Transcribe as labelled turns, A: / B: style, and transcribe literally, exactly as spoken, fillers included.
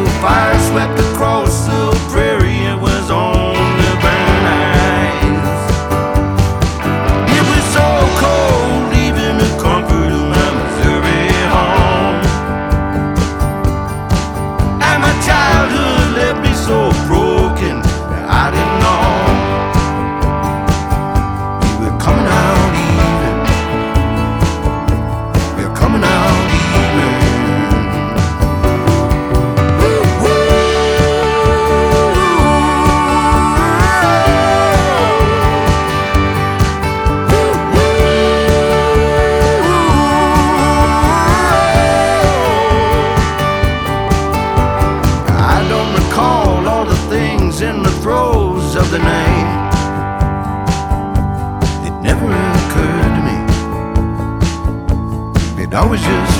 A: till fire swept across the prairie. It was on the burn eyes. It was so cold, leaving the comfort of my Missouri home. And my childhood left me so broken that I didn't know we were coming out even. We're coming out even. In the throes of the night, it never occurred to me. It always just